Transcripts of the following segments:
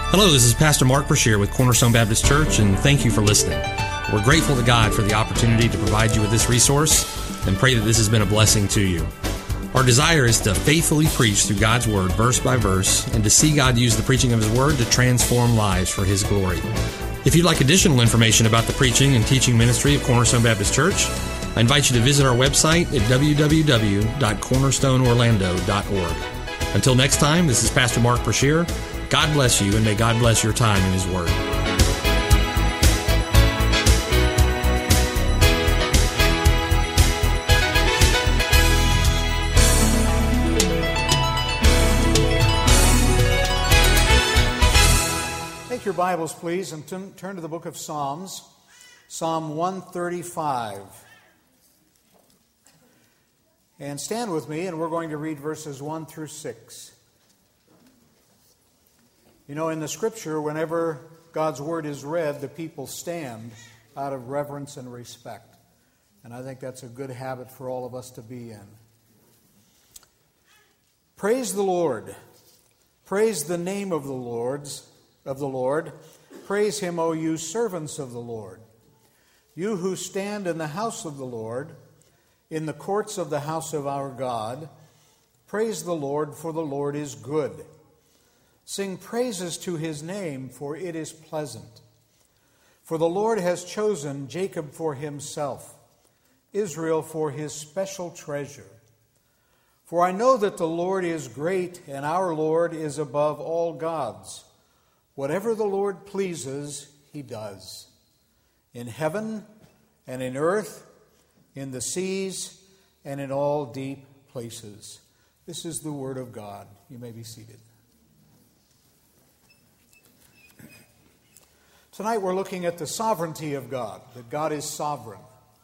Hello, this is Pastor Mark Brashear with Cornerstone Baptist Church, and thank you for listening. We're grateful to God for the opportunity to provide you with this resource and pray that this has been a blessing to you. Our desire is to faithfully preach through God's Word, verse by verse, and to see God use the preaching of His Word to transform lives for His glory. If you'd like additional information about the preaching and teaching ministry of Cornerstone Baptist Church, I invite you to visit our website at www.cornerstoneorlando.org. Until next time, this is Pastor Mark Brashear. God bless you, and may God bless your time in His Word. Take your Bibles, please, and turn to the book of Psalms, Psalm 135. And stand with me, and we're going to read verses 1 through 6. You know, in the Scripture, whenever God's Word is read, the people stand out of reverence and respect. And I think that's a good habit for all of us to be in. Praise the Lord. Praise the name of the Lord. Praise Him, O you servants of the Lord. You who stand in the house of the Lord, in the courts of the house of our God, praise the Lord, for the Lord is good. Sing praises to His name, for it is pleasant. For the Lord has chosen Jacob for Himself, Israel for His special treasure. For I know that the Lord is great, and our Lord is above all gods. Whatever the Lord pleases, He does. In heaven and in earth, in the seas, and in all deep places. This is the word of God. You may be seated. Tonight we're looking at the sovereignty of God, that God is sovereign.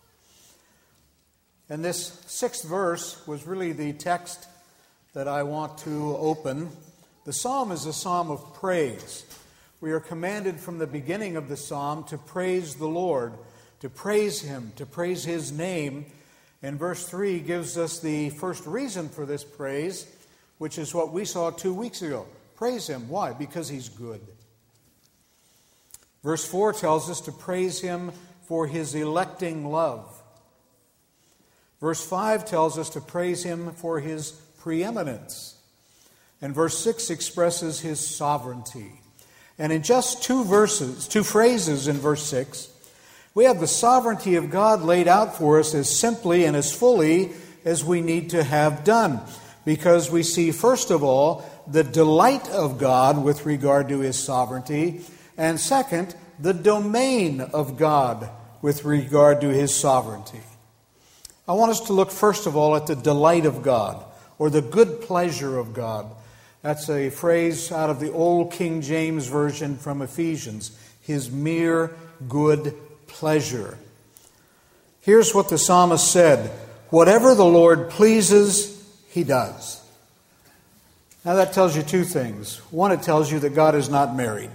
And this sixth verse was really the text that I want to open. The psalm is a psalm of praise. We are commanded from the beginning of the psalm to praise the Lord, to praise Him, to praise His name. And verse 3 gives us the first reason for this praise, which is what we saw 2 weeks ago. Praise Him. Why? Because He's good. Verse 4 tells us to praise Him for His electing love. Verse 5 tells us to praise Him for His preeminence. And verse 6 expresses His sovereignty. And in just two phrases in verse 6, we have the sovereignty of God laid out for us as simply and as fully as we need to have done. Because we see, first of all, the delight of God with regard to His sovereignty, and second, the domain of God with regard to His sovereignty. I want us to look first of all at the delight of God, or the good pleasure of God. That's a phrase out of the old King James Version from Ephesians. His mere good pleasure. Here's what the psalmist said: whatever the Lord pleases, He does. Now that tells you two things. One, it tells you that God is not married.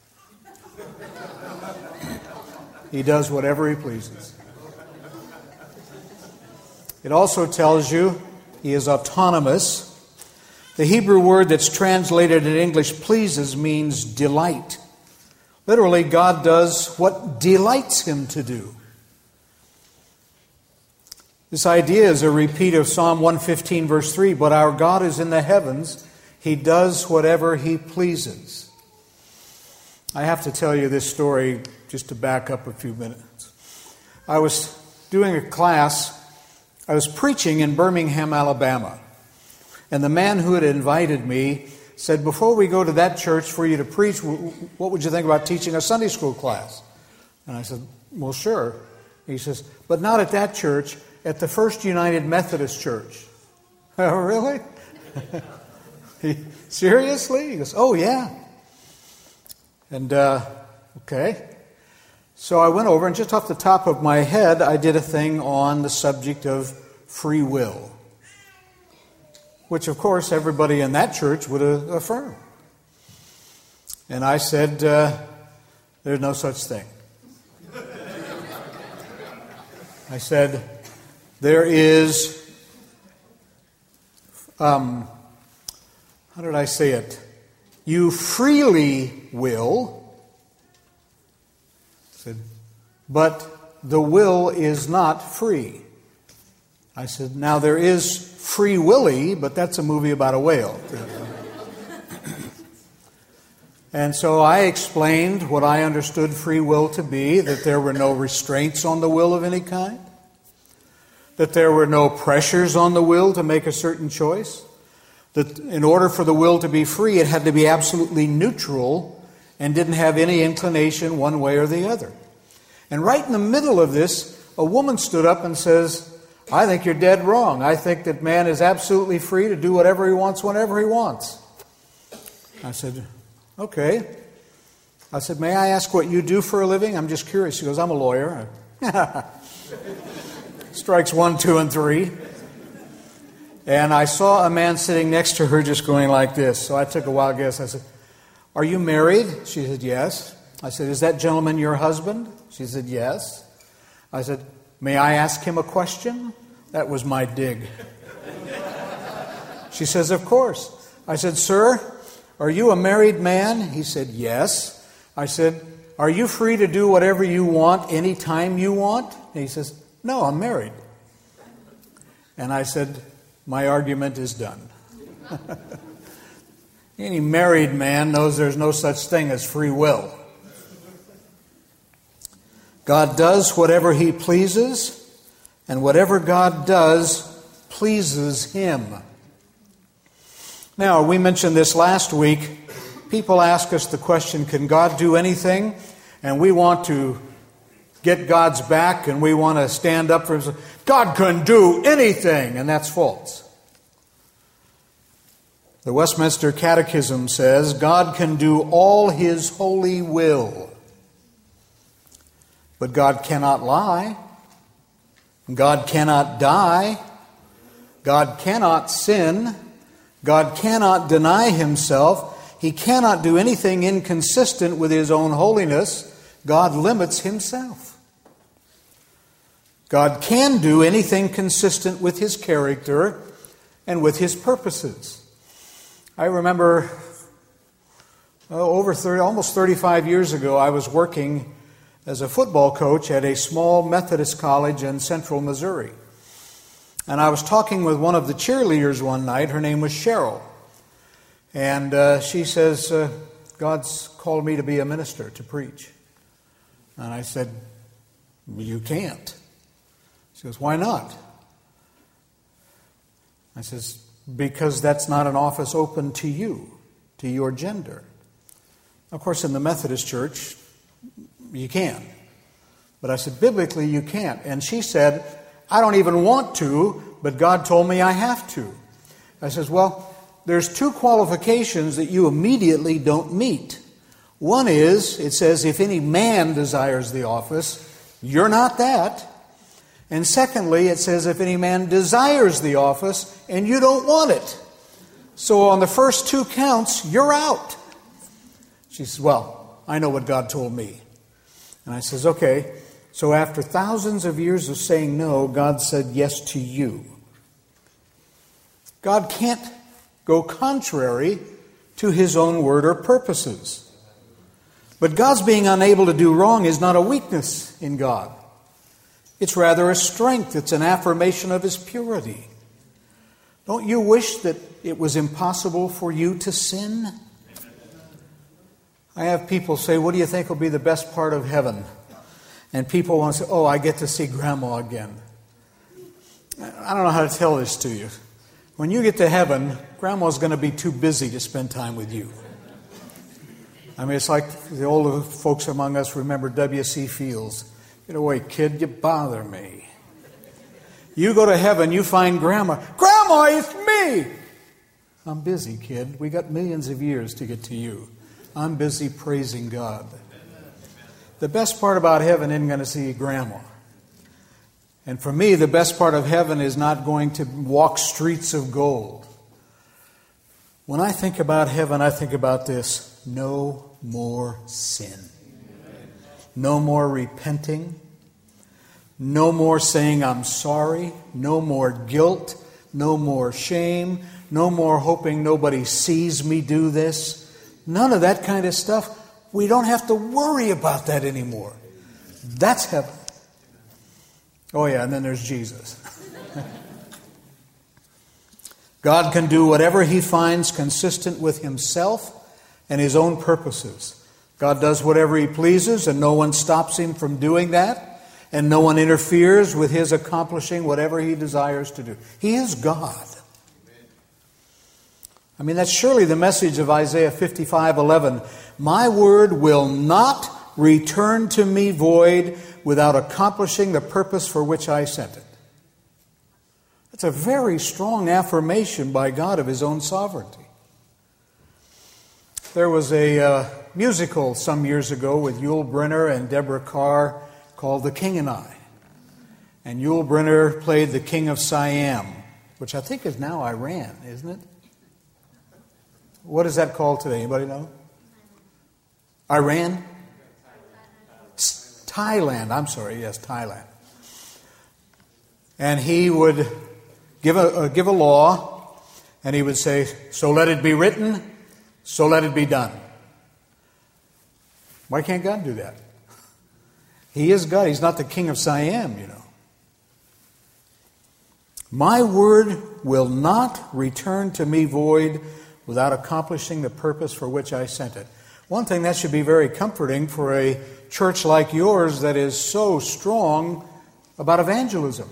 He does whatever He pleases. It also tells you He is autonomous. The Hebrew word that's translated in English pleases means delight. Literally, God does what delights Him to do. This idea is a repeat of Psalm 115, verse 3. But our God is in the heavens. He does whatever He pleases. I have to tell you this story just to back up a few minutes. I was doing a class. I was preaching in Birmingham, Alabama. And the man who had invited me said, before we go to that church for you to preach, what would you think about teaching a Sunday school class? And I said, well, sure. He says, but not at that church, at the First United Methodist Church. Oh, really? Seriously? He goes, oh, yeah. And, okay. So I went over, and just off the top of my head, I did a thing on the subject of free will, which, of course, everybody in that church would affirm. And I said, there's no such thing. I said, there is, how did I say it? you freely will. I said, but the will is not free. I said, now there is Free Willy, but that's a movie about a whale. And so I explained what I understood free will to be, that there were no restraints on the will of any kind, that there were no pressures on the will to make a certain choice, that in order for the will to be free, it had to be absolutely neutral and didn't have any inclination one way or the other. And right in the middle of this, a woman stood up and says, I think you're dead wrong. I think that man is absolutely free to do whatever he wants whenever he wants. I said, okay. I said, may I ask what you do for a living? I'm just curious. She goes, I'm a lawyer. Strikes 1, 2, and 3. And I saw a man sitting next to her just going like this. So I took a wild guess. I said, are you married? She said, yes. I said, is that gentleman your husband? She said, yes. I said, may I ask him a question? That was my dig. She says, of course. I said, sir, are you a married man? He said, yes. I said, are you free to do whatever you want anytime you want? And he says, no, I'm married. And I said, my argument is done. Any married man knows there's no such thing as free will. God does whatever He pleases, and whatever God does pleases Him. Now, we mentioned this last week. People ask us the question, can God do anything? And we want to get God's back, and we want to stand up for Him. God can do anything, and that's false. The Westminster Catechism says, God can do all His holy will. But God cannot lie. God cannot die. God cannot sin. God cannot deny Himself. He cannot do anything inconsistent with His own holiness. God limits Himself. God can do anything consistent with His character and with His purposes. I remember almost 35 years ago, I was working as a football coach at a small Methodist college in central Missouri. And I was talking with one of the cheerleaders one night. Her name was Cheryl. And she says, God's called me to be a minister, to preach. And I said, you can't. She goes, why not? I says, because that's not an office open to you, to your gender. Of course, in the Methodist Church, you can. But I said, biblically, you can't. And she said, I don't even want to, but God told me I have to. I says, well, there's two qualifications that you immediately don't meet. One is, it says, if any man desires the office, you're not that. And secondly, it says, if any man desires the office and you don't want it. So on the first two counts, you're out. She says, well, I know what God told me. And I says, okay, so after thousands of years of saying no, God said yes to you. God can't go contrary to His own word or purposes. But God's being unable to do wrong is not a weakness in God. It's rather a strength. It's an affirmation of His purity. Don't you wish that it was impossible for you to sin? I have people say, what do you think will be the best part of heaven? And people want to say, oh, I get to see Grandma again. I don't know how to tell this to you. When you get to heaven, Grandma's going to be too busy to spend time with you. I mean, it's like the older folks among us remember W.C. Fields. Get away, kid, you bother me. You go to heaven, you find Grandma. Grandma, it's me! I'm busy, kid. We got millions of years to get to you. I'm busy praising God. The best part about heaven isn't going to see Grandma. And for me, the best part of heaven is not going to walk streets of gold. When I think about heaven, I think about this. No more sin. No more repenting. No more saying I'm sorry. No more guilt. No more shame. No more hoping nobody sees me do this. None of that kind of stuff. We don't have to worry about that anymore. That's heaven. Oh yeah, and then there's Jesus. God can do whatever He finds consistent with Himself and His own purposes. God does whatever He pleases, and no one stops Him from doing that, and no one interferes with His accomplishing whatever He desires to do. He is God. I mean, that's surely the message of Isaiah 55:11. My word will not return to me void without accomplishing the purpose for which I sent it. That's a very strong affirmation by God of His own sovereignty. There was a musical some years ago with Yul Brynner and Deborah Carr called The King and I. And Yul Brynner played the King of Siam, which I think is now Iran, isn't it? What is that called today? Anybody know? Iran? Thailand. I'm sorry. Yes, Thailand. And he would give a law, and he would say, "So let it be written, so let it be done." Why can't God do that? He is God. He's not the King of Siam, you know. My word will not return to me void without accomplishing the purpose for which I sent it. One thing that should be very comforting for a church like yours that is so strong about evangelism.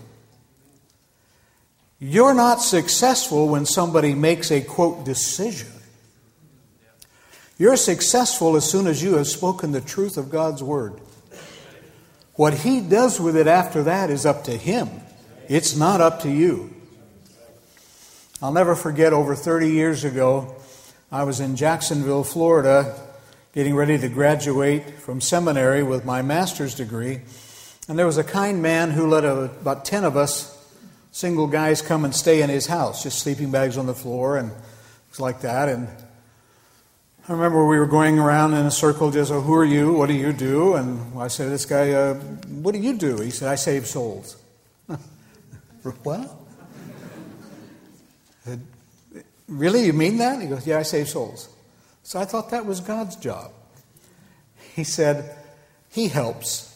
You're not successful when somebody makes a, quote, decision. You're successful as soon as you have spoken the truth of God's Word. What He does with it after that is up to Him. It's not up to you. I'll never forget, over 30 years ago, I was in Jacksonville, Florida, getting ready to graduate from seminary with my master's degree. And there was a kind man who let about 10 of us, single guys, come and stay in his house, just sleeping bags on the floor and things like that. And I remember we were going around in a circle, just, "Who are you? What do you do?" And I said, "This guy, what do you do?" He said, "I save souls." What? I said, "Really? You mean that?" He goes, "Yeah, I save souls." So I thought that was God's job. He said, "He helps."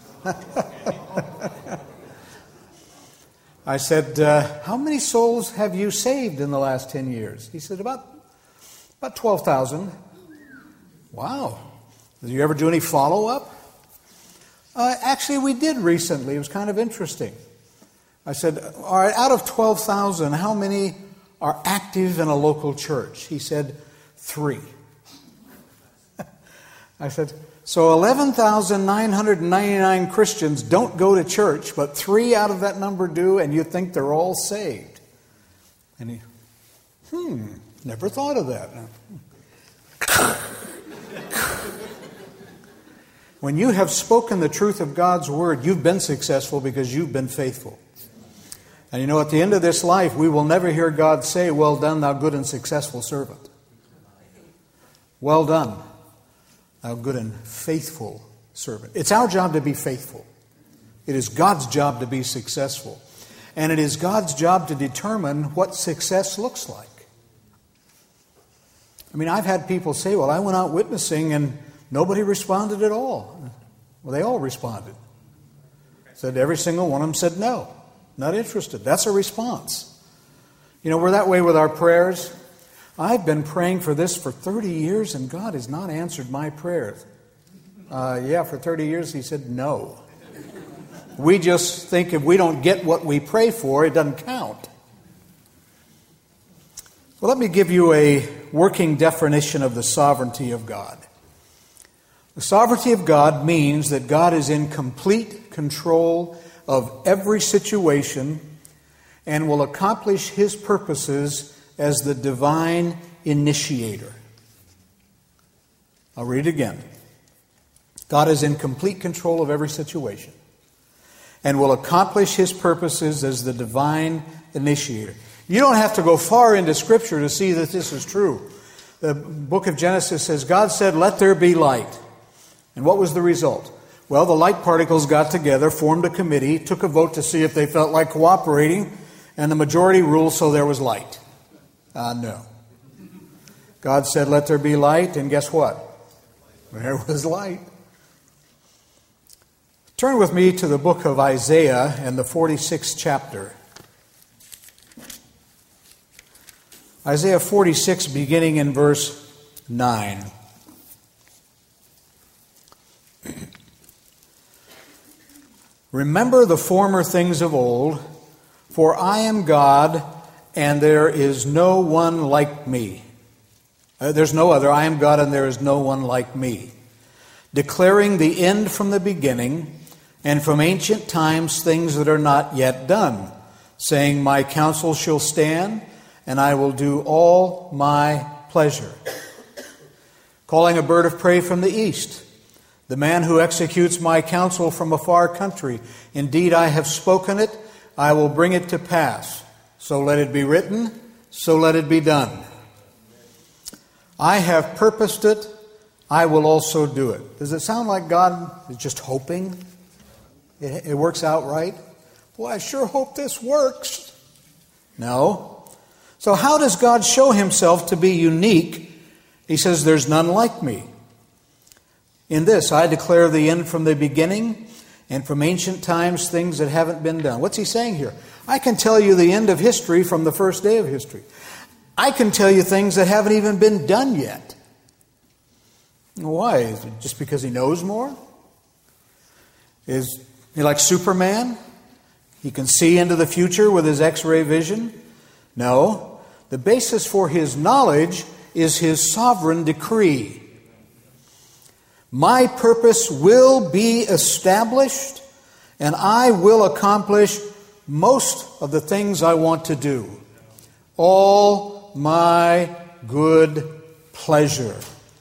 I said, "How many souls have you saved in the last 10 years? He said, about 12,000. Wow. Did you ever do any follow-up? Actually, we did recently. It was kind of interesting. I said, "All right, out of 12,000, how many are active in a local church?" He said, 3. I said, "So 11,999 Christians don't go to church, but 3 out of that number do, and you think they're all saved?" And he, never thought of that. When you have spoken the truth of God's Word, you've been successful because you've been faithful. And you know, at the end of this life, we will never hear God say, "Well done, thou good and successful servant." Well done, thou good and faithful servant. It's our job to be faithful. It is God's job to be successful. And it is God's job to determine what success looks like. I mean, I've had people say, "Well, I went out witnessing and nobody responded at all." Well, they all responded. Said every single one of them said no. Not interested. That's a response. You know, we're that way with our prayers. I've been praying for this for 30 years and God has not answered my prayers. For 30 years He said no. We just think if we don't get what we pray for, it doesn't count. Well, let me give you a working definition of the sovereignty of God. The sovereignty of God means that God is in complete control of every situation and will accomplish His purposes as the divine initiator. I'll read it again. God is in complete control of every situation and will accomplish His purposes as the divine initiator. You don't have to go far into Scripture to see that this is true. The book of Genesis says, God said, "Let there be light." And what was the result? Well, the light particles got together, formed a committee, took a vote to see if they felt like cooperating, and the majority ruled, so there was light. No. God said, "Let there be light," and guess what? There was light. Turn with me to the book of Isaiah and the 46th chapter. Isaiah 46, beginning in verse 9. "Remember the former things of old, for I am God, and there is no one like me." There's no other. I am God, and there is no one like me. "Declaring the end from the beginning, and from ancient times things that are not yet done, saying, my counsel shall stand, and I will do all my pleasure. Calling a bird of prey from the east, the man who executes my counsel from a far country. Indeed, I have spoken it, I will bring it to pass. So let it be written, so let it be done. I have purposed it, I will also do it." Does it sound like God is just hoping it works out right? Well, I sure hope this works. No. So how does God show himself to be unique? He says, "There's none like me. In this, I declare the end from the beginning, and from ancient times things that haven't been done." What's he saying here? I can tell you the end of history from the first day of history. I can tell you things that haven't even been done yet. Why? Is it just because he knows more? Is he like Superman? He can see into the future with his X-ray vision? No. The basis for his knowledge is his sovereign decree. My purpose will be established, and I will accomplish most of the things I want to do. All my good pleasure.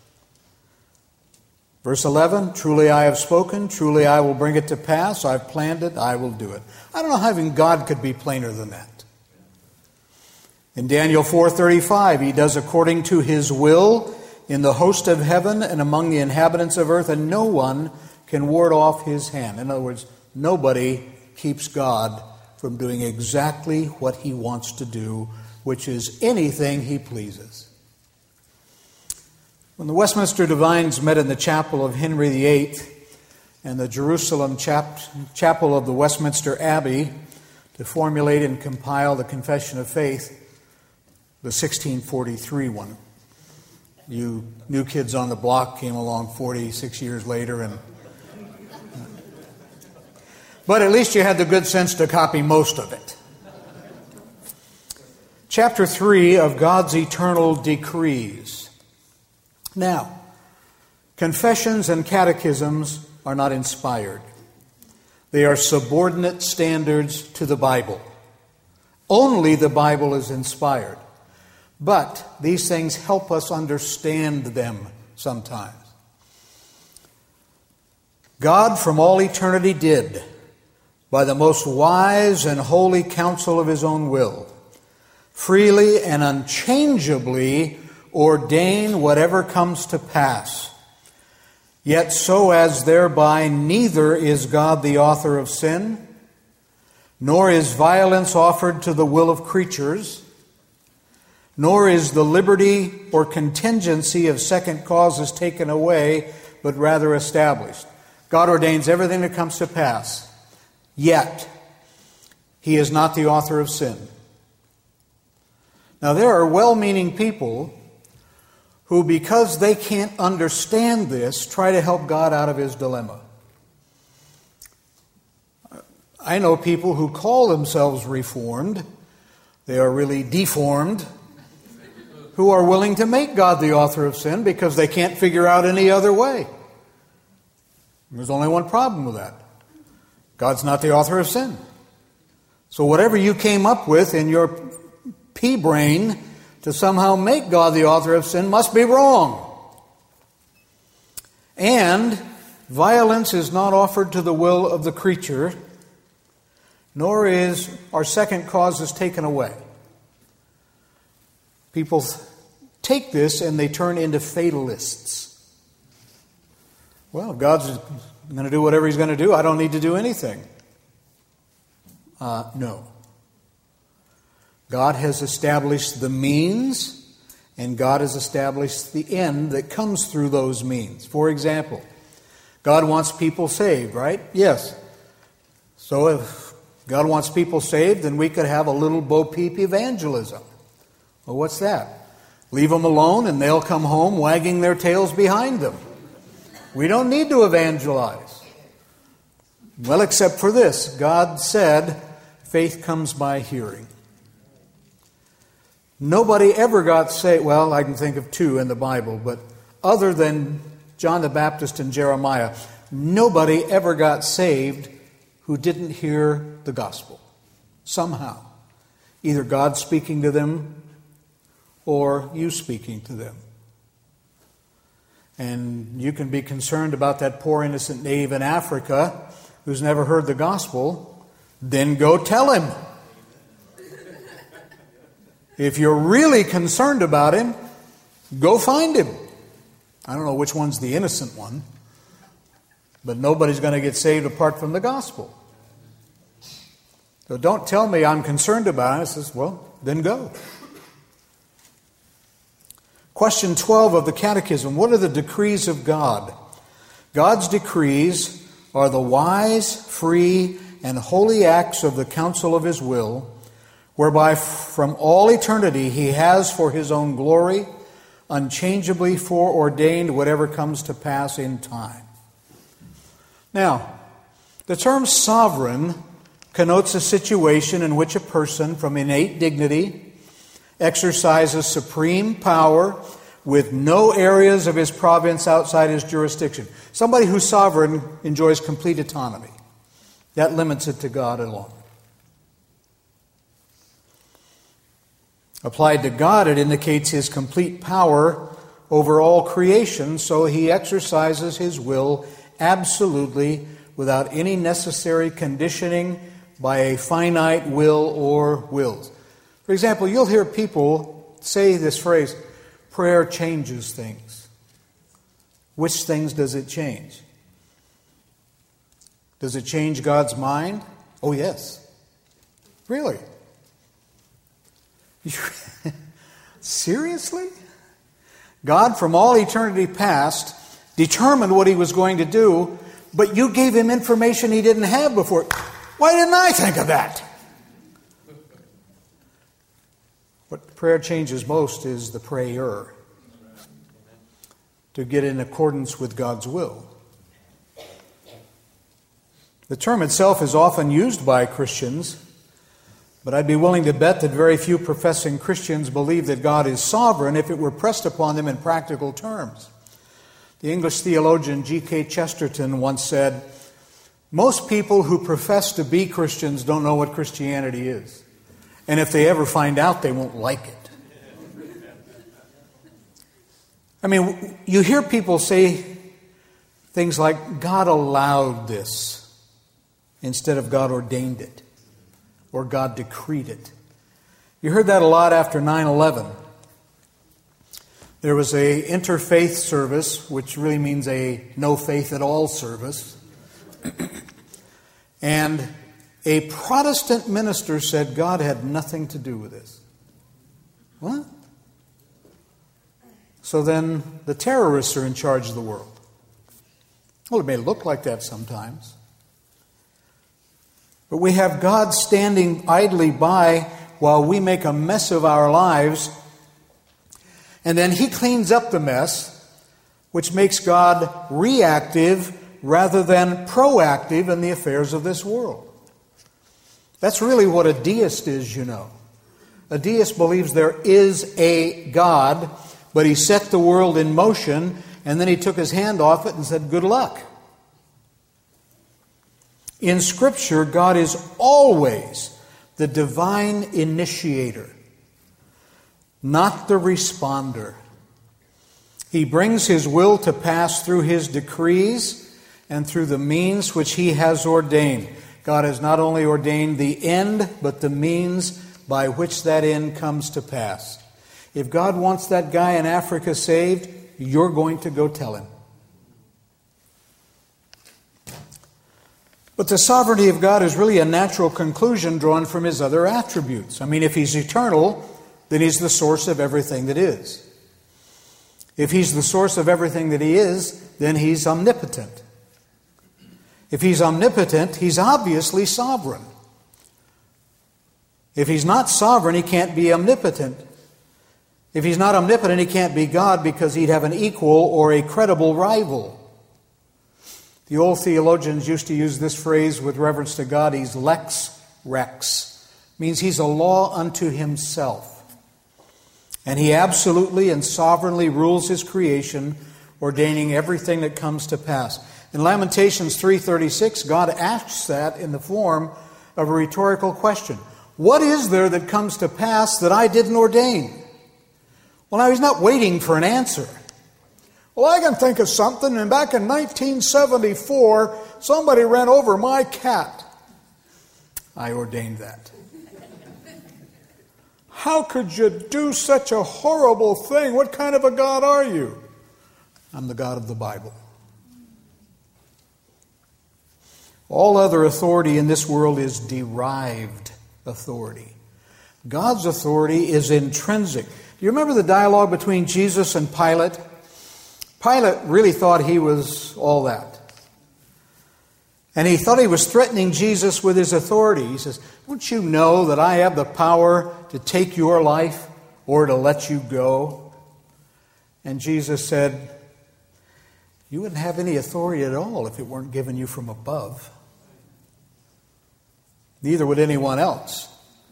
Verse 11, "Truly I have spoken, truly I will bring it to pass. I've planned it, I will do it." I don't know how even God could be plainer than that. In Daniel 4:35, he does according to his will in the host of heaven and among the inhabitants of earth, and no one can ward off his hand. In other words, nobody keeps God from doing exactly what he wants to do, which is anything he pleases. When the Westminster Divines met in the chapel of Henry VIII and the Jerusalem chapel of the Westminster Abbey to formulate and compile the Confession of Faith, the 1643 one. You new kids on the block came along 46 years later, but at least you had the good sense to copy most of it. Chapter 3 of God's Eternal Decrees. Now, confessions and catechisms are not inspired. They are subordinate standards to the Bible. Only the Bible is inspired. But these things help us understand them sometimes. God from all eternity did, by the most wise and holy counsel of his own will, freely and unchangeably ordain whatever comes to pass. Yet so as thereby neither is God the author of sin, nor is violence offered to the will of creatures, nor is the liberty or contingency of second causes taken away, but rather established. God ordains everything that comes to pass. Yet, he is not the author of sin. Now, there are well-meaning people who, because they can't understand this, try to help God out of his dilemma. I know people who call themselves reformed. They are really deformed, who are willing to make God the author of sin because they can't figure out any other way. There's only one problem with that. God's not the author of sin. So whatever you came up with in your pea brain to somehow make God the author of sin must be wrong. And violence is not offered to the will of the creature, nor is our second causes taken away. People take this and they turn into fatalists. Well, God's going to do whatever he's going to do. I don't need to do anything. No. God has established the means and God has established the end that comes through those means. For example, God wants people saved, right? Yes. So if God wants people saved, then we could have a little Bo-Peep evangelism. Well, what's that? Leave them alone and they'll come home wagging their tails behind them. We don't need to evangelize. Well, except for this. God said, faith comes by hearing. Nobody ever got saved. Well, I can think of two in the Bible, but other than John the Baptist and Jeremiah, nobody ever got saved who didn't hear the gospel. Somehow. Either God speaking to them or you speaking to them. And you can be concerned about that poor innocent knave in Africa who's never heard the gospel. Then go tell him. If you're really concerned about him, go find him. I don't know which one's the innocent one, but nobody's going to get saved apart from the gospel. So don't tell me I'm concerned about it. I says, well, then go. Question 12 of the Catechism. What are the decrees of God? God's decrees are the wise, free, and holy acts of the counsel of His will, whereby from all eternity He has for His own glory unchangeably foreordained whatever comes to pass in time. Now, the term sovereign connotes a situation in which a person from innate dignity exercises supreme power with no areas of his province outside his jurisdiction. Somebody who's sovereign enjoys complete autonomy. That limits it to God alone. Applied to God, it indicates His complete power over all creation, so He exercises His will absolutely without any necessary conditioning by a finite will or wills. For example, you'll hear people say this phrase, prayer changes things. Which things does it change? Does it change God's mind? Oh, yes. Really? Seriously? God, from all eternity past, determined what He was going to do, but you gave Him information He didn't have before. Why didn't I think of that? What prayer changes most is the prayer. To get in accordance with God's will. The term itself is often used by Christians, but I'd be willing to bet that very few professing Christians believe that God is sovereign if it were pressed upon them in practical terms. The English theologian G.K. Chesterton once said, most people who profess to be Christians don't know what Christianity is. And if they ever find out, they won't like it. I mean, you hear people say things like, God allowed this, instead of God ordained it, or God decreed it. You heard that a lot after 9/11. There was a interfaith service, which really means a no faith at all service. And a Protestant minister said God had nothing to do with this. What? So then the terrorists are in charge of the world. Well, it may look like that sometimes. But we have God standing idly by while we make a mess of our lives, and then He cleans up the mess, which makes God reactive rather than proactive in the affairs of this world. That's really what a deist is, you know. A deist believes there is a God, but He set the world in motion, and then He took His hand off it and said, good luck. In Scripture, God is always the divine initiator, not the responder. He brings His will to pass through His decrees and through the means which He has ordained. God has not only ordained the end, but the means by which that end comes to pass. If God wants that guy in Africa saved, you're going to go tell him. But the sovereignty of God is really a natural conclusion drawn from His other attributes. I mean, if He's eternal, then He's the source of everything that is. If He's the source of everything that He is, then He's omnipotent. If He's omnipotent, He's obviously sovereign. If He's not sovereign, He can't be omnipotent. If He's not omnipotent, He can't be God, because He'd have an equal or a credible rival. The old theologians used to use this phrase with reference to God. He's lex rex. Means He's a law unto Himself. And He absolutely and sovereignly rules His creation, ordaining everything that comes to pass. In Lamentations 3:36, God asks that in the form of a rhetorical question. What is there that comes to pass that I didn't ordain? Well, now He's not waiting for an answer. Well, I can think of something, and back in 1974, somebody ran over my cat. I ordained that. How could you do such a horrible thing? What kind of a God are you? I'm the God of the Bible. All other authority in this world is derived authority. God's authority is intrinsic. Do you remember the dialogue between Jesus and Pilate? Pilate really thought he was all that. And he thought he was threatening Jesus with his authority. He says, don't you know that I have the power to take your life or to let you go? And Jesus said, you wouldn't have any authority at all if it weren't given you from above. Neither would anyone else.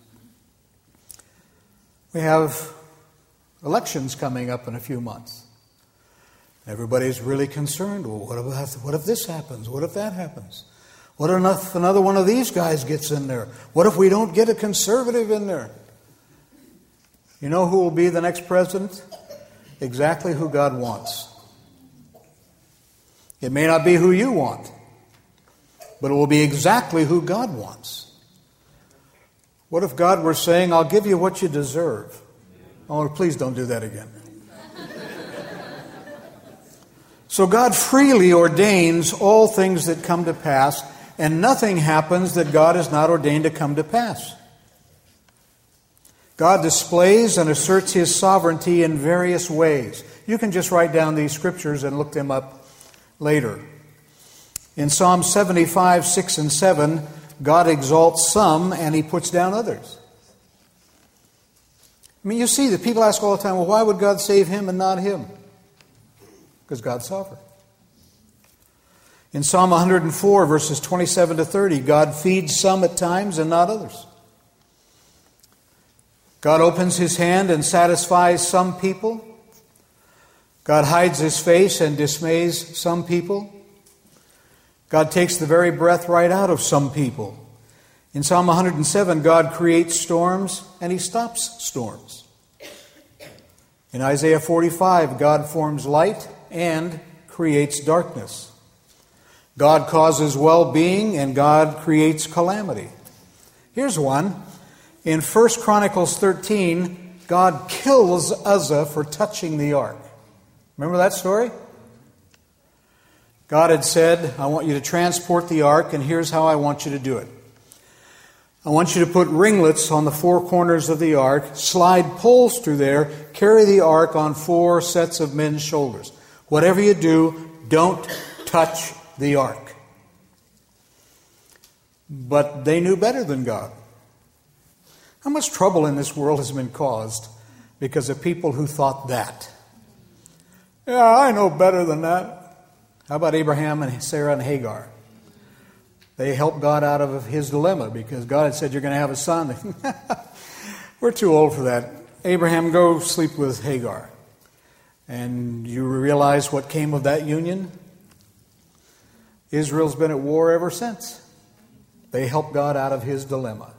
We have elections coming up in a few months. Everybody's really concerned. Well, what if this happens? What if that happens? What if another one of these guys gets in there? What if we don't get a conservative in there? You know who will be the next president? Exactly who God wants. It may not be who you want, but it will be exactly who God wants. What if God were saying, I'll give you what you deserve? Oh, please don't do that again. So God freely ordains all things that come to pass, and nothing happens that God has not ordained to come to pass. God displays and asserts His sovereignty in various ways. You can just write down these scriptures and look them up later. In Psalm 75, 6 and 7, God exalts some and He puts down others. I mean, you see that people ask all the time, well, why would God save him and not him? Because God's sovereign. In Psalm 104, verses 27 to 30, God feeds some at times and not others. God opens His hand and satisfies some people. God hides His face and dismays some people. God takes the very breath right out of some people. In Psalm 107, God creates storms and He stops storms. In Isaiah 45, God forms light and creates darkness. God causes well-being and God creates calamity. Here's one. In 1 Chronicles 13, God kills Uzzah for touching the ark. Remember that story? God had said, I want you to transport the ark, and here's how I want you to do it. I want you to put ringlets on the four corners of the ark, slide poles through there, carry the ark on 4 sets of men's shoulders. Whatever you do, don't touch the ark. But they knew better than God. How much trouble in this world has been caused because of people who thought that? Yeah, I know better than that. How about Abraham and Sarah and Hagar? They helped God out of His dilemma because God had said, you're going to have a son. We're too old for that. Abraham, go sleep with Hagar. And you realize what came of that union? Israel's been at war ever since. They helped God out of His dilemma.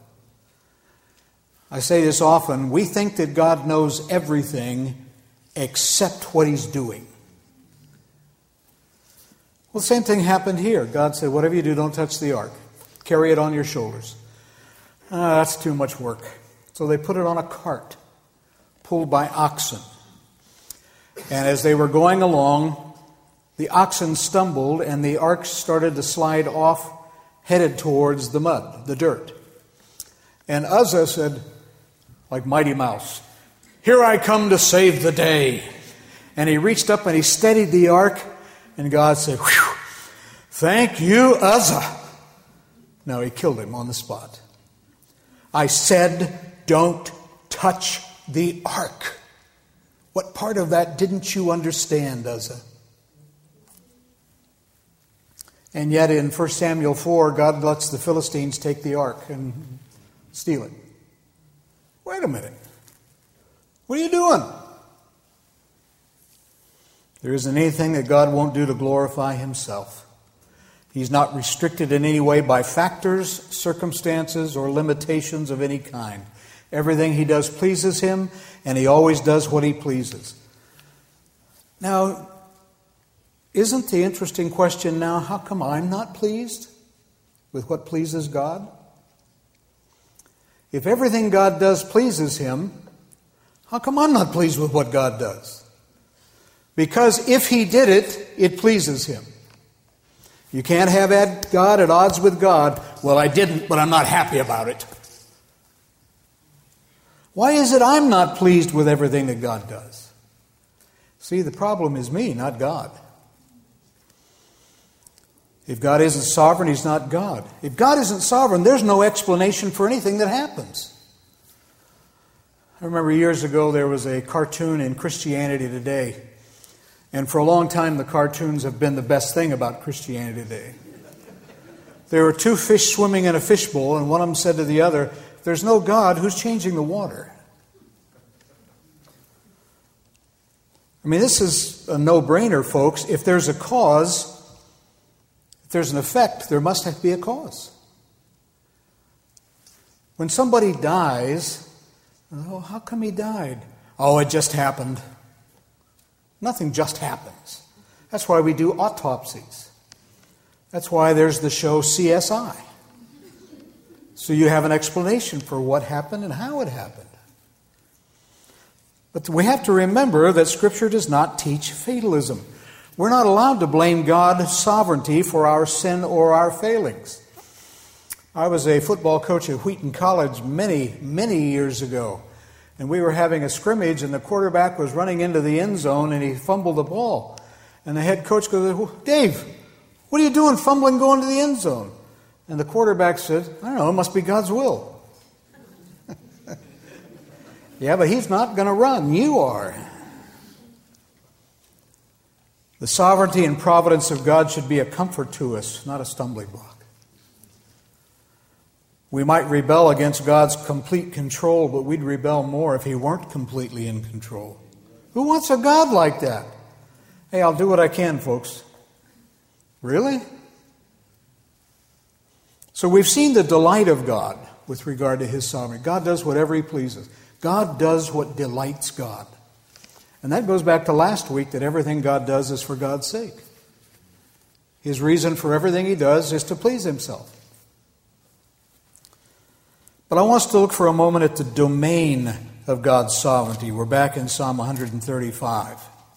I say this often, we think that God knows everything except what He's doing. Well, the same thing happened here. God said, whatever you do, don't touch the ark. Carry it on your shoulders. That's too much work. So they put it on a cart, pulled by oxen. And as they were going along, the oxen stumbled and the ark started to slide off, headed towards the mud, the dirt. And Uzzah said, like Mighty Mouse, here I come to save the day. And he reached up and he steadied the ark. And God said, "Whew, thank you, Uzzah." No, he killed him on the spot. I said, don't touch the ark. What part of that didn't you understand, Uzzah? And yet in 1 Samuel 4, God lets the Philistines take the ark and steal it. Wait a minute. What are you doing? There isn't anything that God won't do to glorify Himself. He's not restricted in any way by factors, circumstances, or limitations of any kind. Everything He does pleases Him, and He always does what He pleases. Now, isn't the interesting question now, how come I'm not pleased with what pleases God? If everything God does pleases Him, how come I'm not pleased with what God does? Because if He did it, it pleases Him. You can't have God at odds with God. Well, I didn't, but I'm not happy about it. Why is it I'm not pleased with everything that God does? See, the problem is me, not God. If God isn't sovereign, He's not God. If God isn't sovereign, there's no explanation for anything that happens. I remember years ago there was a cartoon in Christianity Today. And for a long time the cartoons have been the best thing about Christianity Today. There were two fish swimming in a fishbowl, and one of them said to the other, "If there's no God, who's changing the water?" I mean, this is a no-brainer, folks. If there's a cause, if there's an effect, there must have to be a cause. When somebody dies, oh, how come he died? Oh, it just happened. Nothing just happens. That's why we do autopsies. That's why there's the show CSI. So you have an explanation for what happened and how it happened. But we have to remember that Scripture does not teach fatalism. We're not allowed to blame God's sovereignty for our sin or our failings. I was a football coach at Wheaton College many, many years ago. And we were having a scrimmage, and the quarterback was running into the end zone, and he fumbled the ball. And the head coach goes, "Dave, what are you doing fumbling going to the end zone?" And the quarterback said, "I don't know, it must be God's will." Yeah, but he's not going to run. You are. The sovereignty and providence of God should be a comfort to us, not a stumbling block. We might rebel against God's complete control, but we'd rebel more if He weren't completely in control. Who wants a God like that? Hey, I'll do what I can, folks. Really? So we've seen the delight of God with regard to His sovereignty. God does whatever He pleases. God does what delights God. And that goes back to last week, that everything God does is for God's sake. His reason for everything He does is to please Himself. But I want us to look for a moment at the domain of God's sovereignty. We're back in Psalm 135.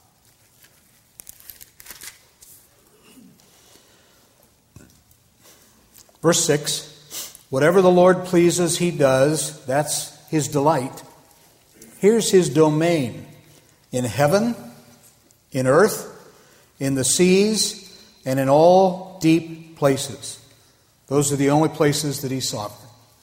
Verse 6, whatever the Lord pleases, He does. That's His delight. Here's His domain. In heaven, in earth, in the seas, and in all deep places. Those are the only places that He's sovereign.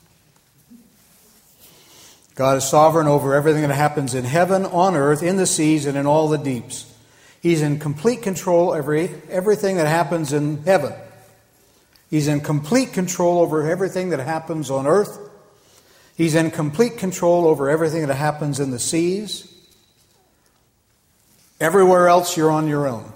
God is sovereign over everything that happens in heaven, on earth, in the seas, and in all the deeps. He's in complete control over everything that happens in heaven. He's in complete control over everything that happens on earth. He's in complete control over everything that happens in the seas. Everywhere else, you're on your own.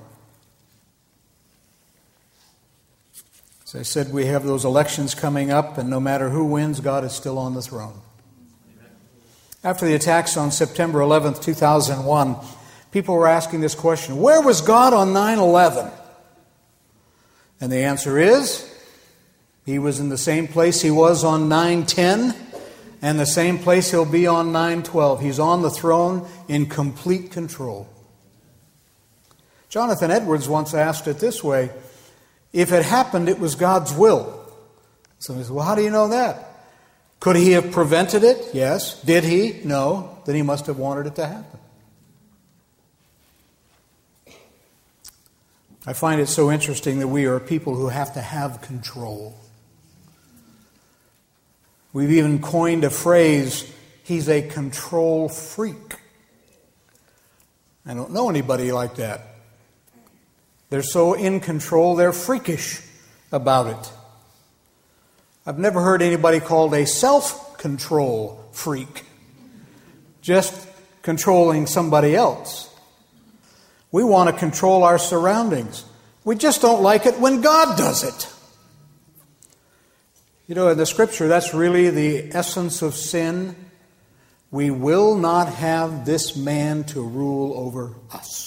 As I said, we have those elections coming up, and no matter who wins, God is still on the throne. After the attacks on September 11th, 2001, people were asking this question, where was God on 9/11? And the answer is, He was in the same place He was on 9/10, and the same place He'll be on 9/12. He's on the throne in complete control. Jonathan Edwards once asked it this way, if it happened, it was God's will. Somebody said, well, how do you know that? Could He have prevented it? Yes. Did He? No. Then He must have wanted it to happen. I find it so interesting that we are people who have to have control. We've even coined a phrase, he's a control freak. I don't know anybody like that. They're so in control, they're freakish about it. I've never heard anybody called a self-control freak. Just controlling somebody else. We want to control our surroundings. We just don't like it when God does it. You know, in the Scripture, that's really the essence of sin. We will not have this man to rule over us.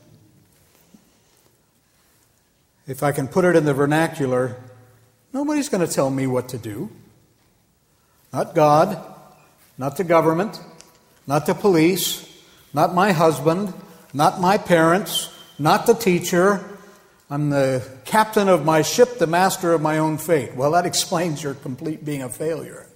If I can put it in the vernacular, nobody's going to tell me what to do. Not God, not the government, not the police, not my husband, not my parents, not the teacher. I'm the captain of my ship, the master of my own fate. Well, that explains your complete being a failure.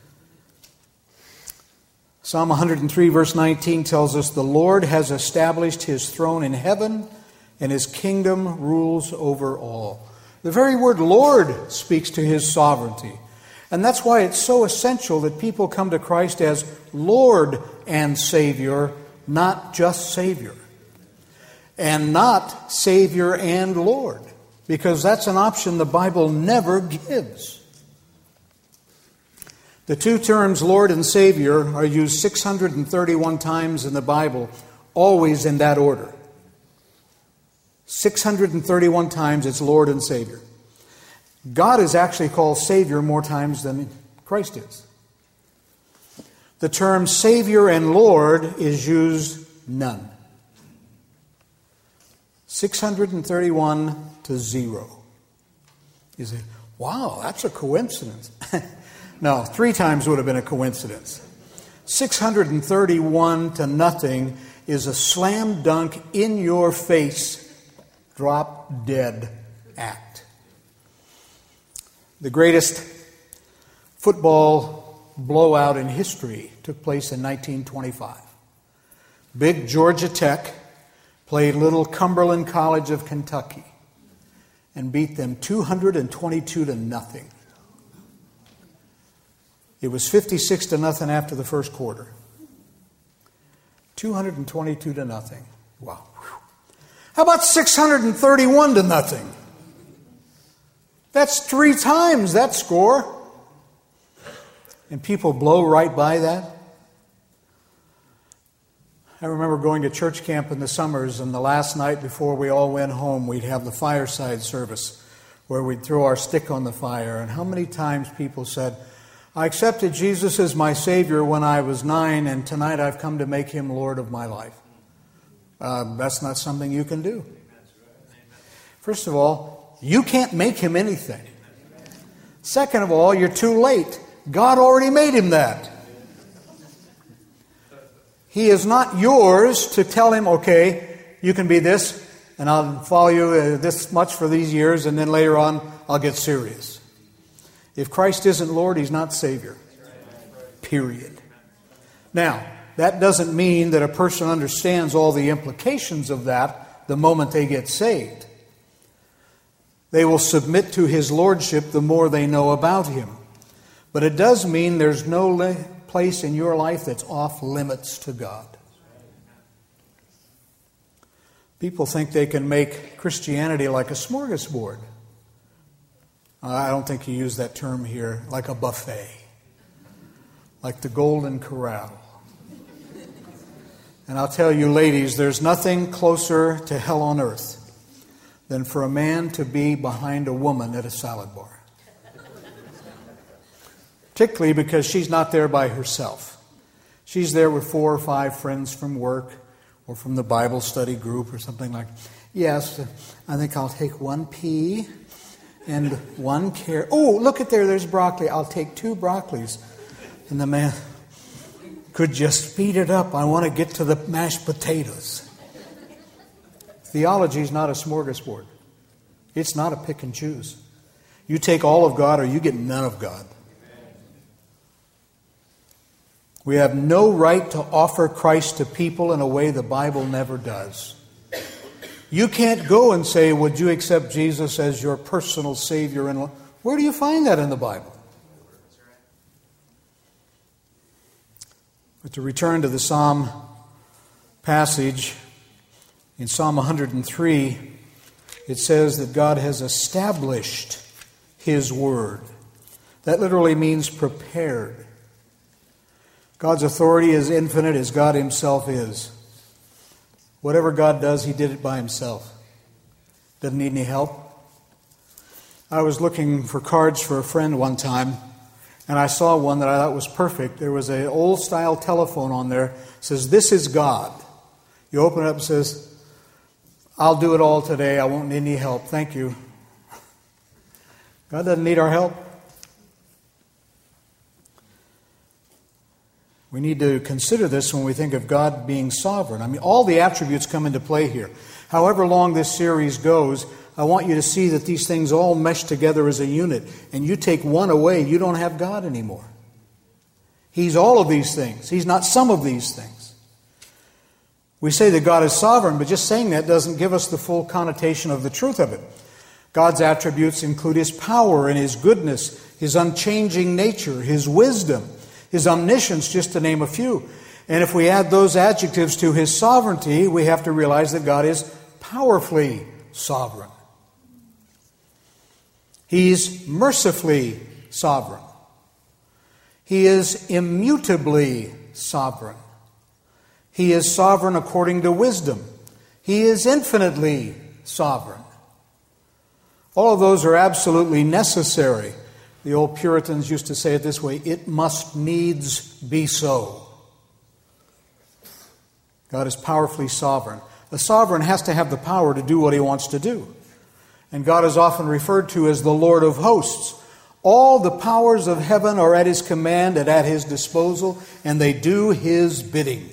Psalm 103 verse 19 tells us, the Lord has established his throne in heaven, and his kingdom rules over all. The very word Lord speaks to his sovereignty. And that's why it's so essential that people come to Christ as Lord and Savior, not just Savior. And not Savior and Lord, because that's an option the Bible never gives. The two terms Lord and Savior are used 631 times in the Bible, always in that order. 631 times it's Lord and Savior. God is actually called Savior more times than Christ is. The term Savior and Lord is used none. 631 to 0. You say, wow, that's a coincidence. No, 3 times would have been a coincidence. 631 to nothing is a slam dunk, in your face, drop dead act. The greatest football blowout in history took place in 1925. Big Georgia Tech played little Cumberland College of Kentucky and beat them 222 to nothing. It was 56 to nothing after the first quarter. 222 to nothing. Wow. How about 631 to nothing? That's 3 times that score. And people blow right by that. I remember going to church camp in the summers, and the last night before we all went home, we'd have the fireside service where we'd throw our stick on the fire. And how many times people said, I accepted Jesus as my Savior when I was 9, and tonight I've come to make him Lord of my life. That's not something you can do. First of all, you can't make him anything. Second of all, you're too late. God already made him that. He is not yours to tell him, okay, you can be this, and I'll follow you this much for these years, and then later on, I'll get serious. If Christ isn't Lord, he's not Savior. Period. Now, that doesn't mean that a person understands all the implications of that the moment they get saved. They will submit to his lordship the more they know about him. But it does mean there's no place in your life that's off limits to God. People think they can make Christianity like a smorgasbord. I don't think you use that term here, like a buffet, like the Golden Corral. And I'll tell you, ladies, there's nothing closer to hell on earth than for a man to be behind a woman at a salad bar. Particularly because she's not there by herself. She's there with 4 or 5 friends from work or from the Bible study group or something like that. Yes, I think I'll take 1 pea and 1 carrot. Oh, look at there's broccoli. I'll take 2 broccolis. And the man could just speed it up. I want to get to the mashed potatoes. Theology is not a smorgasbord. It's not a pick and choose. You take all of God or you get none of God. We have no right to offer Christ to people in a way the Bible never does. You can't go and say, would you accept Jesus as your personal Savior? And where do you find that in the Bible? But to return to the Psalm passage, in Psalm 103, it says that God has established His Word. That literally means prepared. God's authority is infinite as God Himself is. Whatever God does, He did it by Himself. Doesn't need any help. I was looking for cards for a friend one time, and I saw one that I thought was perfect. There was an old-style telephone on there. It says, "This is God." You open it up and it says, "I'll do it all today. I won't need any help. Thank you." God doesn't need our help. We need to consider this when we think of God being sovereign. I mean, all the attributes come into play here. However long this series goes, I want you to see that these things all mesh together as a unit. And you take one away, you don't have God anymore. He's all of these things. He's not some of these things. We say that God is sovereign, but just saying that doesn't give us the full connotation of the truth of it. God's attributes include His power and His goodness, His unchanging nature, His wisdom, His omniscience, just to name a few. And if we add those adjectives to His sovereignty, we have to realize that God is powerfully sovereign. He's mercifully sovereign. He is immutably sovereign. He is sovereign according to wisdom. He is infinitely sovereign. All of those are absolutely necessary. The old Puritans used to say it this way: it must needs be so. God is powerfully sovereign. The sovereign has to have the power to do what he wants to do. And God is often referred to as the Lord of hosts. All the powers of heaven are at His command and at His disposal, and they do His bidding.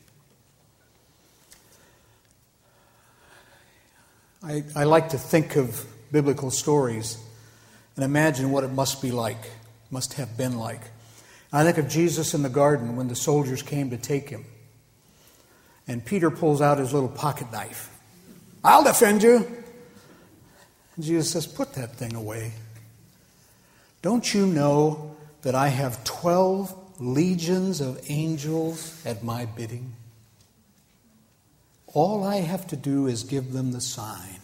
I like to think of biblical stories and imagine what it must be like, must have been like. I think of Jesus in the garden when the soldiers came to take Him. And Peter pulls out his little pocket knife. "I'll defend you." And Jesus says, "Put that thing away. Don't you know that I have 12 legions of angels at my bidding? All I have to do is give them the sign."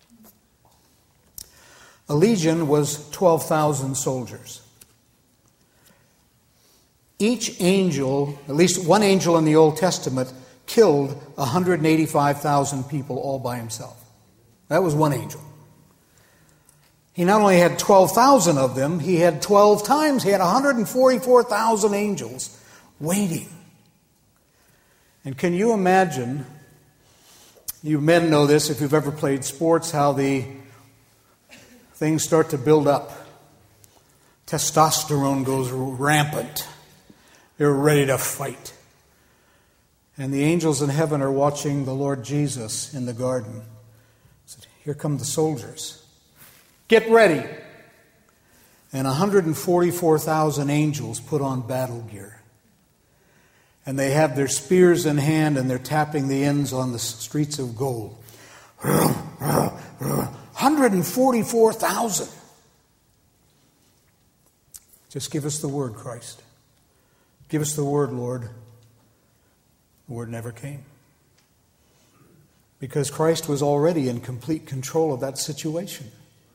A legion was 12,000 soldiers. Each angel, at least one angel in the Old Testament, killed 185,000 people all by himself. That was one angel. He not only had 12,000 of them, he had 12 times. He had 144,000 angels waiting. And can you imagine, you men know this if you've ever played sports, how the things start to build up. Testosterone goes rampant. They're ready to fight. And the angels in heaven are watching the Lord Jesus in the garden. Said, "Here come the soldiers. Get ready." And 144,000 angels put on battle gear. And they have their spears in hand and they're tapping the ends on the streets of gold. 144,000. Just give us the word, Christ. Give us the word, Lord. The word never came. Because Christ was already in complete control of that situation.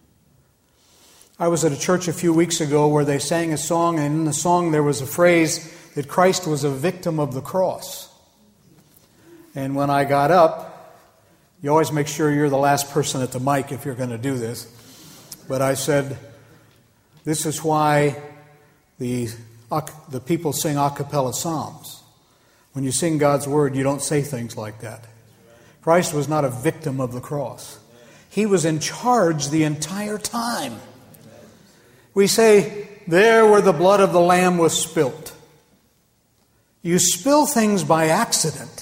I was at a church a few weeks ago where they sang a song, and in the song there was a phrase that Christ was a victim of the cross. And when I got up, you always make sure you're the last person at the mic if you're going to do this. But I said, this is why the people sing a cappella psalms. When you sing God's word, you don't say things like that. Christ was not a victim of the cross. He was in charge the entire time. We say, there where the blood of the Lamb was spilt. You spill things by accident.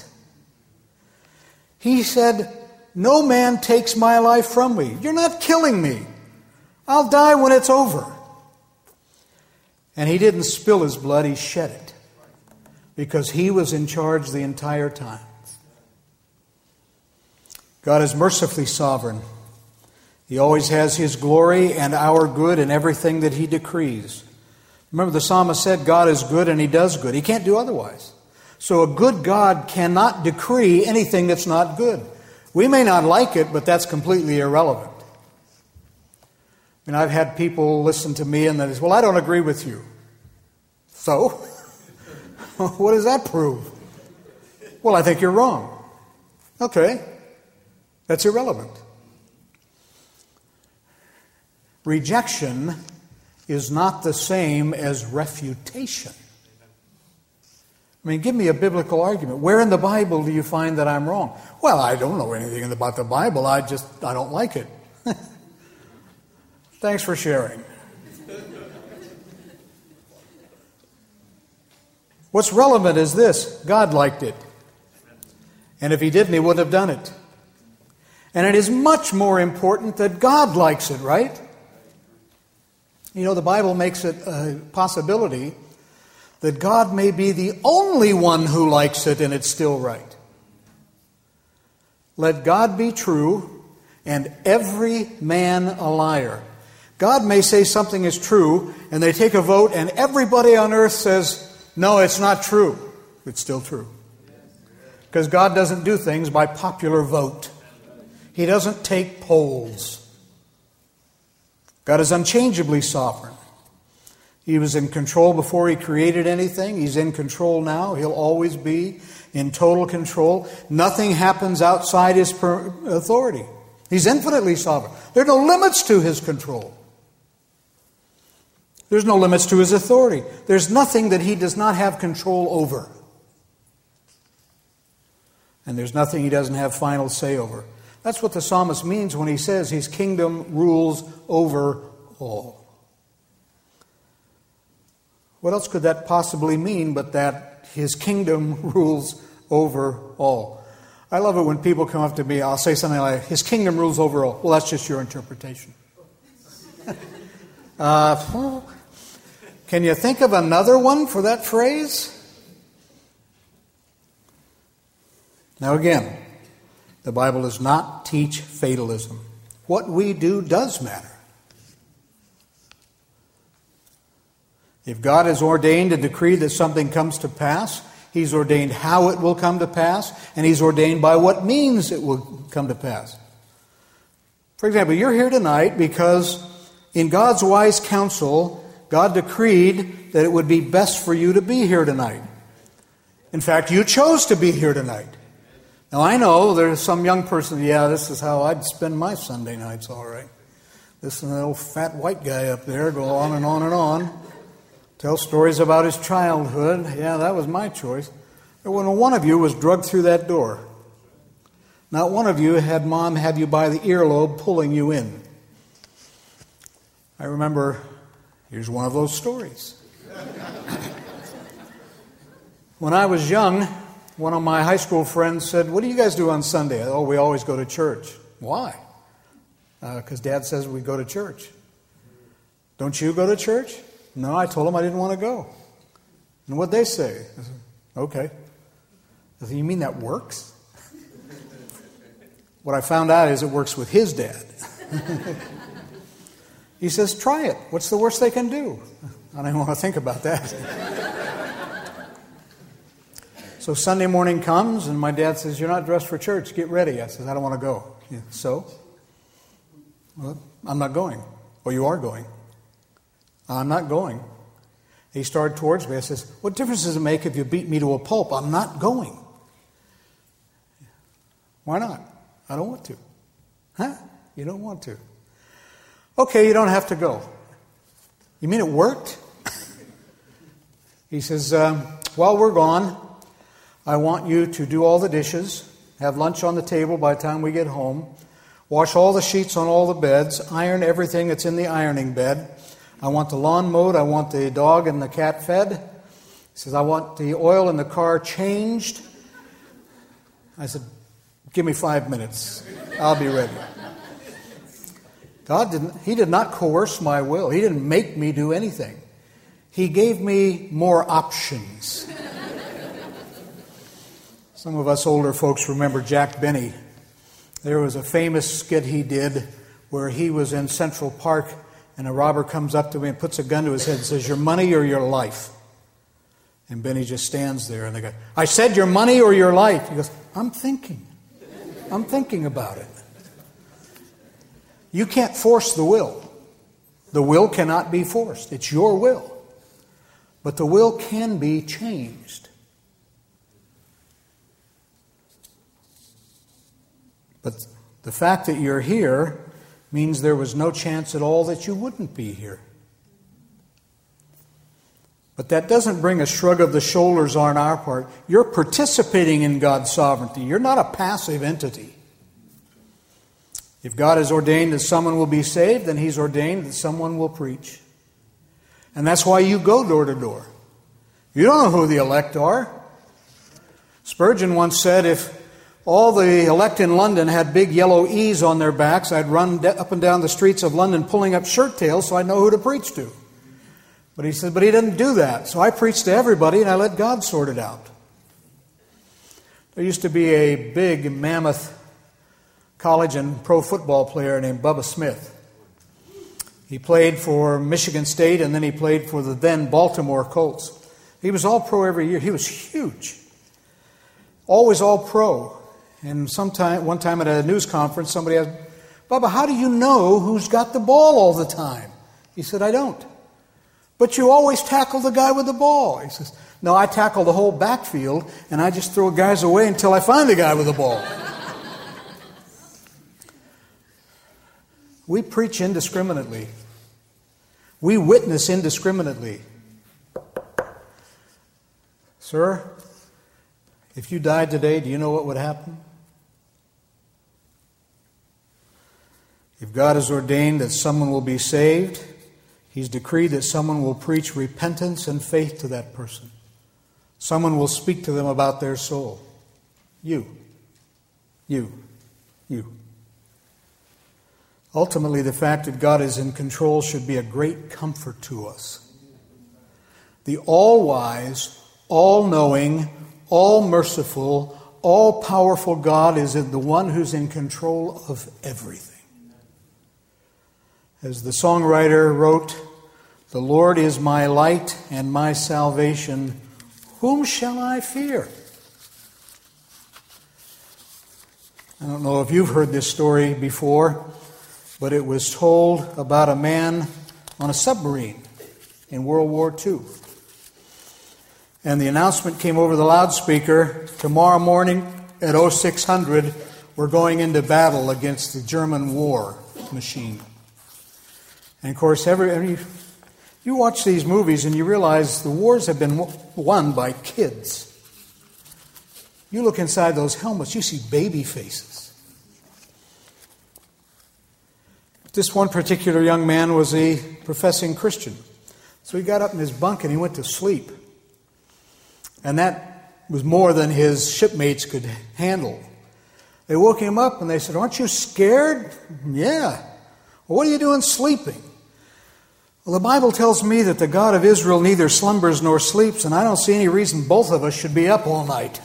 He said, "No man takes my life from me." You're not killing me. I'll die when it's over. And He didn't spill His blood, He shed it. Because He was in charge the entire time. God is mercifully sovereign. He always has His glory and our good in everything that He decrees. Remember, the psalmist said God is good and He does good. He can't do otherwise. So a good God cannot decree anything that's not good. We may not like it, but that's completely irrelevant. I mean, I've had people listen to me and they say, well, I don't agree with you. So? What does that prove? Well, I think you're wrong. Okay. That's irrelevant. Rejection is not the same as refutation. I mean, give me a biblical argument. Where in the Bible do you find that I'm wrong? Well, I don't know anything about the Bible. I don't like it. Thanks for sharing. What's relevant is this. God liked it. And if He didn't, He wouldn't have done it. And it is much more important that God likes it, right? You know, the Bible makes it a possibility that God may be the only one who likes it and it's still right. Let God be true and every man a liar. God may say something is true and they take a vote and everybody on earth says, no, it's not true. It's still true. Because God doesn't do things by popular vote. He doesn't take polls. God is unchangeably sovereign. He was in control before He created anything. He's in control now. He'll always be in total control. Nothing happens outside His authority. He's infinitely sovereign. There are no limits to His control. There's no limits to His authority. There's nothing that He does not have control over. And there's nothing He doesn't have final say over. That's what the psalmist means when he says His kingdom rules over all. What else could that possibly mean but that His kingdom rules over all? I love it when people come up to me, I'll say something like, His kingdom rules over all. Well, that's just your interpretation. Can you think of another one for that phrase? Now again, the Bible does not teach fatalism. What we do does matter. If God has ordained a decree that something comes to pass, He's ordained how it will come to pass, and He's ordained by what means it will come to pass. For example, you're here tonight because in God's wise counsel, God decreed that it would be best for you to be here tonight. In fact, you chose to be here tonight. Now, I know there's some young person, this is how I'd spend my Sunday nights, all right. This little fat white guy up there, go on and on and on. Tell stories about his childhood. Yeah, that was my choice. But when one of you was drugged through that door, not one of you had Mom have you by the earlobe pulling you in. I remember, here's one of those stories. When I was young, one of my high school friends said, what do you guys do on Sunday? Oh, we always go to church. Why? Because Dad says we go to church. Don't you go to church? No, I told him I didn't want to go. And what'd they say? I said, okay. I said, you mean that works? What I found out is it works with his dad. He says, try it. What's the worst they can do? I don't even want to think about that. So Sunday morning comes, and my dad says, you're not dressed for church. Get ready. I says, I don't want to go. Yeah, so? Well, I'm not going. Oh, you are going. I'm not going. He started towards me. I says, what difference does it make if you beat me to a pulp? I'm not going. Why not? I don't want to. Huh? You don't want to. Okay, you don't have to go. You mean it worked? He says, while we're gone, I want you to do all the dishes, have lunch on the table by the time we get home, wash all the sheets on all the beds, iron everything that's in the ironing bed. I want the lawn mowed. I want the dog and the cat fed. He says, I want the oil in the car changed. I said, give me 5 minutes. I'll be ready. He did not coerce my will. He didn't make me do anything. He gave me more options. Some of us older folks remember Jack Benny. There was a famous skit he did where he was in Central Park and a robber comes up to him and puts a gun to his head and says, "Your money or your life?" And Benny just stands there and they go, "I said your money or your life." He goes, I'm thinking about it." You can't force the will. The will cannot be forced. It's your will. But the will can be changed. But the fact that you're here means there was no chance at all that you wouldn't be here. But that doesn't bring a shrug of the shoulders on our part. You're participating in God's sovereignty. You're not a passive entity. If God has ordained that someone will be saved, then He's ordained that someone will preach. And that's why you go door to door. You don't know who the elect are. Spurgeon once said, if all the elect in London had big yellow E's on their backs, I'd run up and down the streets of London pulling up shirt tails so I know who to preach to. But he said, but he didn't do that. So I preached to everybody and I let God sort it out. There used to be a big mammoth college and pro football player named Bubba Smith. He played for Michigan State and then he played for the then Baltimore Colts. He was all pro every year. He was huge. Always all pro. And one time at a news conference, somebody asked, "Bubba, how do you know who's got the ball all the time?" He said, "I don't." "But you always tackle the guy with the ball." He says, "No, I tackle the whole backfield and I just throw guys away until I find the guy with the ball." We preach indiscriminately. We witness indiscriminately. Sir, if you died today, do you know what would happen? If God has ordained that someone will be saved, He's decreed that someone will preach repentance and faith to that person. Someone will speak to them about their soul. You. Ultimately, the fact that God is in control should be a great comfort to us. The all-wise, all-knowing, all-merciful, all-powerful God is the one who's in control of everything. As the songwriter wrote, "The Lord is my light and my salvation. Whom shall I fear?" I don't know if you've heard this story before, but it was told about a man on a submarine in World War II. And the announcement came over the loudspeaker, "Tomorrow morning at 0600, we're going into battle against the German war machine." And of course, you watch these movies and you realize the wars have been won by kids. You look inside those helmets, you see baby faces. This one particular young man was a professing Christian. So he got up in his bunk and he went to sleep. And that was more than his shipmates could handle. They woke him up and they said, "Aren't you scared?" "Yeah." "Well, what are you doing sleeping?" "Well, the Bible tells me that the God of Israel neither slumbers nor sleeps, and I don't see any reason both of us should be up all night."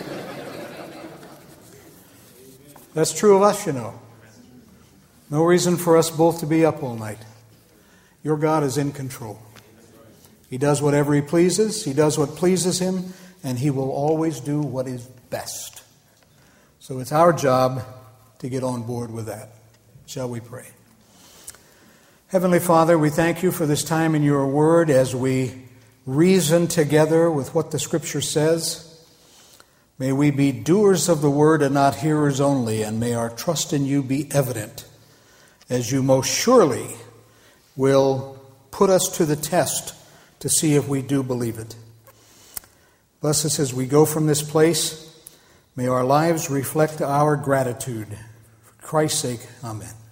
That's true of us, you know. No reason for us both to be up all night. Your God is in control. He does whatever He pleases. He does what pleases Him, and He will always do what is best. So it's our job to get on board with that. Shall we pray? Heavenly Father, we thank You for this time in Your Word as we reason together with what the Scripture says. May we be doers of the Word and not hearers only, and may our trust in You be evident, as You most surely will put us to the test to see if we do believe it. Bless us as we go from this place. May our lives reflect our gratitude. For Christ's sake, amen.